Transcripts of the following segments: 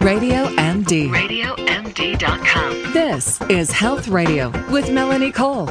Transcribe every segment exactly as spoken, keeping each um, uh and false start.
Radio M D. radio M D dot com. This is Health Radio with Melanie Cole.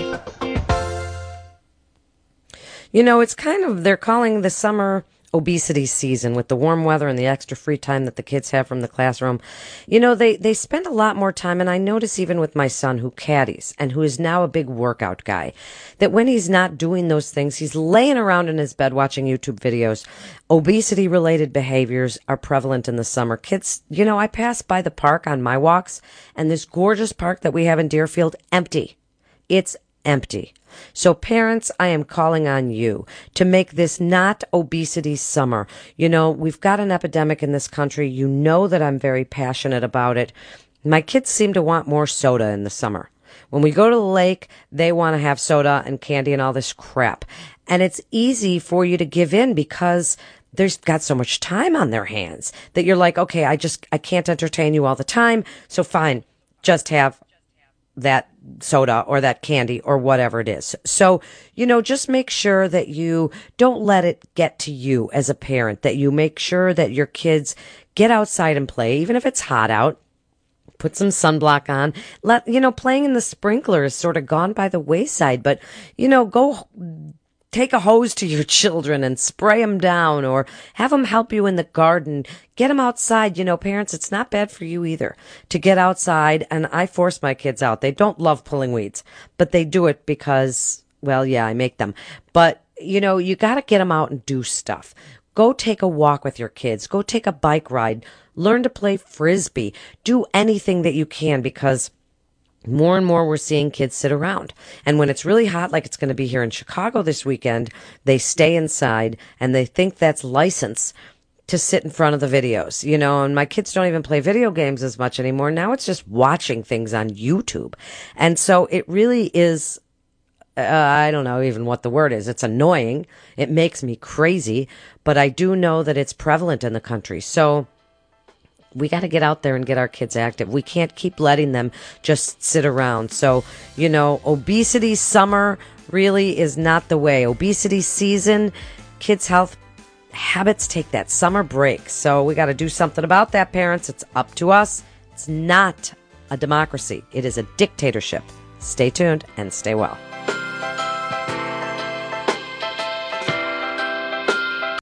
You know, it's kind of, they're calling the summer obesity season with the warm weather and the extra free time that the kids have from the classroom. You know, they, they spend a lot more time, and I notice even with my son who caddies and who is now a big workout guy, that when he's not doing those things, he's laying around in his bed watching YouTube videos. Obesity-related behaviors are prevalent in the summer. Kids, you know, I pass by the park on my walks, and this gorgeous park that we have in Deerfield, empty. It's empty. So parents, I am calling on you to make this not obesity summer. You know, we've got an epidemic in this country. You know that I'm very passionate about it. My kids seem to want more soda in the summer. When we go to the lake, they want to have soda and candy and all this crap. And it's easy for you to give in because there's got so much time on their hands that you're like, okay, I just, I can't entertain you all the time. So fine, just have that soda or that candy or whatever it is. So, you know, just make sure that you don't let it get to you as a parent, that you make sure that your kids get outside and play, even if it's hot out. Put some sunblock on. Let, you know, playing in the sprinkler is sort of gone by the wayside, but, you know, go take a hose to your children and spray them down, or have them help you in the garden. Get them outside. You know, parents, it's not bad for you either to get outside. And I force my kids out. They don't love pulling weeds, but they do it because, well, yeah, I make them. But, you know, you got to get them out and do stuff. Go take a walk with your kids. Go take a bike ride. Learn to play Frisbee. Do anything that you can, because more and more we're seeing kids sit around. And when it's really hot, like it's going to be here in Chicago this weekend, they stay inside and they think that's license to sit in front of the videos, you know, and my kids don't even play video games as much anymore. Now it's just watching things on YouTube. And so it really is, uh, I don't know even what the word is. It's annoying. It makes me crazy, but I do know that it's prevalent in the country. So we got to get out there and get our kids active. We can't keep letting them just sit around. So, you know, obesity summer really is not the way. Obesity season, kids' health habits take that summer break. So we got to do something about that, parents. It's up to us. It's not a democracy. It is a dictatorship. Stay tuned and stay well.